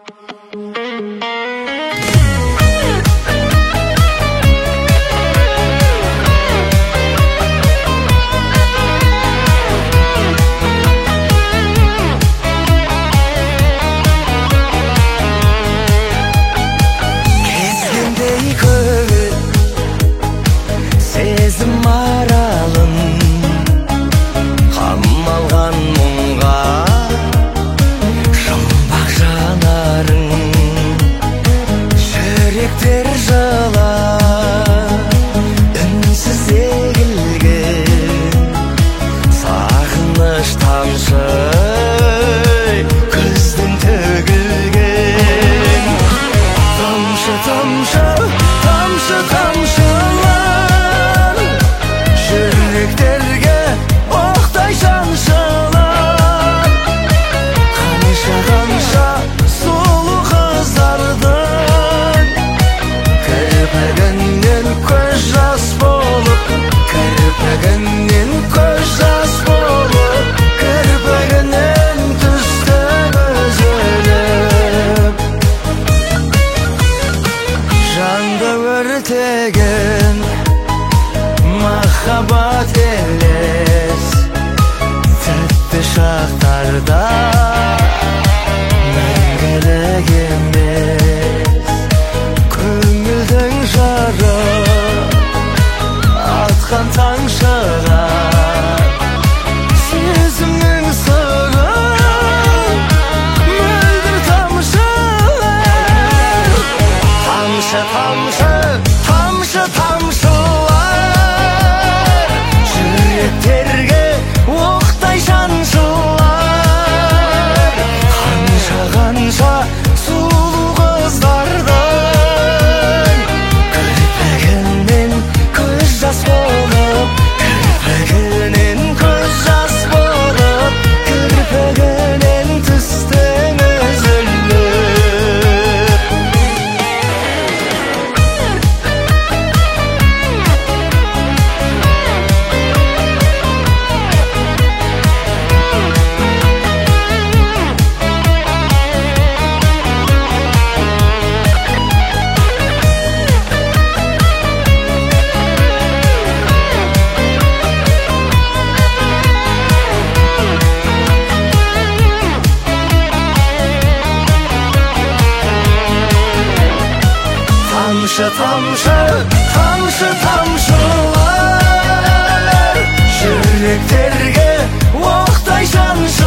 Сезім аралын қамалған мұңға жұмбақ жанарың жүректер жылы үнсіз егілген сағыныш тамшы күздің төгілген тамшы тамшы тамшы тамшылар жүректерге оқтай жаншылар қанша қанша сұлу қыздардың кірпігінен көз жас болып кірпігінен көз жас болып кірпігінен түстің үзіліп жанды өртеген махаббат елес тәтті шақтарда мәңгілік емес көңілдің жары атқан таң шығар сезімнің сырын мөлдір тамшылар тамшы тамшы тамшы тамшылар жүректерге оқтай жаншылар қанша қанша сұлу қыздардың кірпігінен көз жас болып кірпігінен көз жас болып кірпігінен түстің үзіліп тамшы тамшы тамшы тамшылар жүректерге оқтай жаншы